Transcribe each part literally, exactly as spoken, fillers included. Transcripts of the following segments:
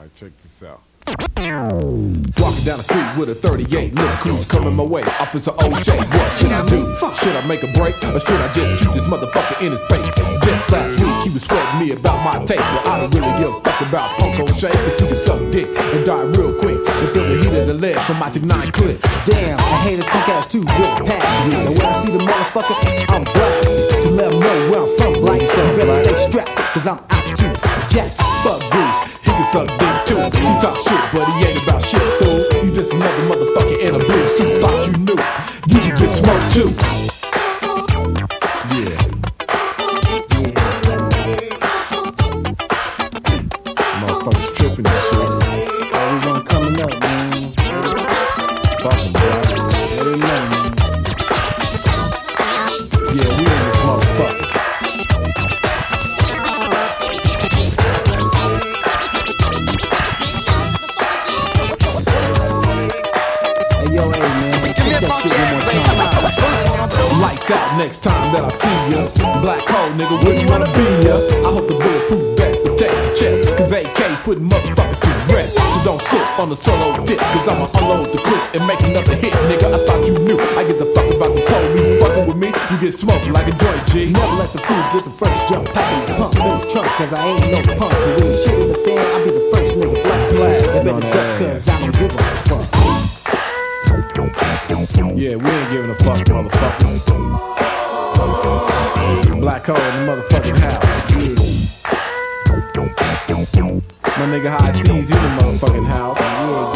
Alright, check this out. Walking down the street with a thirty-eight, look who's coming my way. Officer O'Shea, what should I do? Should I make a break, or should I just shoot this motherfucker in his face? Just last week he was sweating me about my tape, but I don't really give a fuck about Punk O'Shea, cause he can suck dick and die real quick and feel the heat of the lead from my Tech nine clip. Damn, I hate his punk ass too with a passion. And when I see the motherfucker, I'm blasted to let him know where I'm from. Like, so you better stay strapped, cause I'm out to jack. Fuck Goose, he can suck dick too. He talk shit, but he ain't about shit, fool. You just another motherfucker in a blue suit. Thought you knew, you can get smoked too. Yeah. Yeah. Motherfuckers tripping and shit. Oh, we gonna coming up, man. Fucking right. Let it know, man. Yeah, we in this motherfucker. Yo, hey man, kick that shit one more time. Lights out next time that I see ya. Black hole nigga wouldn't wanna be ya. I hope the bulletproof vest protects the chest, cause A K's putting motherfuckers to rest. So don't slip on the solo dip, cause I'ma unload the clip and make another hit, nigga. I thought you knew. I get the fuck about the police. Fucking with me, you get smoked like a joint, G. Never let the food get the first jump. Packing the pump in the trunk, cause I ain't no punk. But when the shit in the fan, I'll be the first nigga black glass. And better duck, cause I don't give a fuck. Yeah, we ain't giving a fuck, motherfuckers. Black hole in the motherfucking house. Yeah. My nigga High C's in the motherfucking house.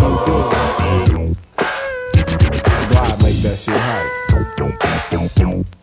Yeah, get busy. Glide make that shit hype.